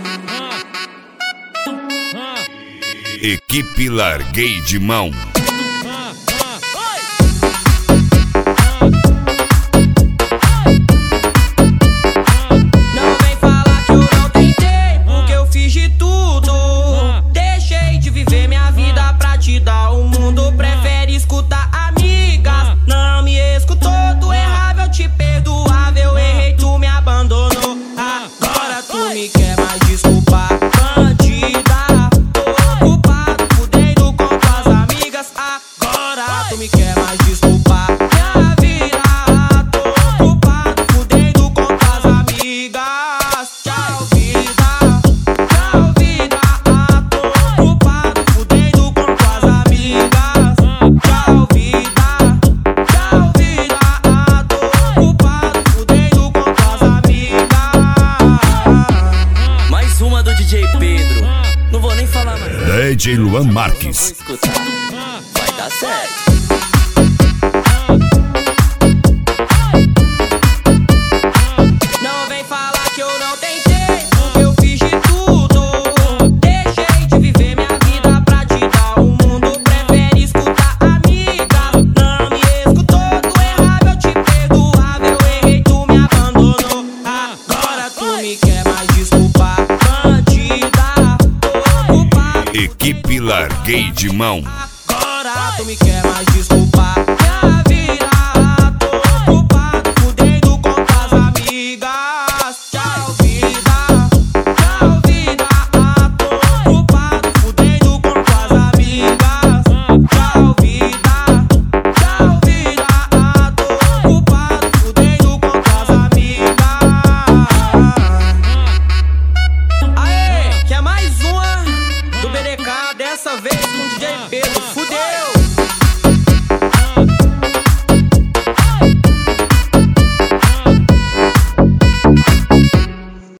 Equipe Larguei de Mão. Não vem falar que eu não tentei, porque eu fiz de tudo. Deixei de viver minha vida pra te dar o mundo. Prefere escutar amigas, não me escutou. Tu errava, eu te perdoava, eu errei, tu me abandonou. Agora tu me quer mais desculpar, bandida. Tô ocupado, fudendo com tuas amigas. Agora tu me quer mais desculpar minha vida. Tô ocupado, fudendo com tuas amigas. Tchau, vida. Tchau, vida. Tô ocupado, fudendo com tuas amigas. Tchau, vida. Tchau, vida. Tô ocupado, fudendo com tuas amigas. Mais uma do DJ Pedro. Não vou nem falar mais. DJ Luan Vou Marques. escutar. Vai dar certo. Não vem falar que eu não tentei, porque eu fiz de tudo. Deixei de viver minha vida pra te dar o mundo. Prefere escutar amigas, não me escutou. Tu errava, eu te perdoava, eu errei, tu me abandonou. Agora tu me quer mais desculpar, bandida. Tô ocupado. Equipe Larguei de Mão. Agora tu me quer mais desculpar.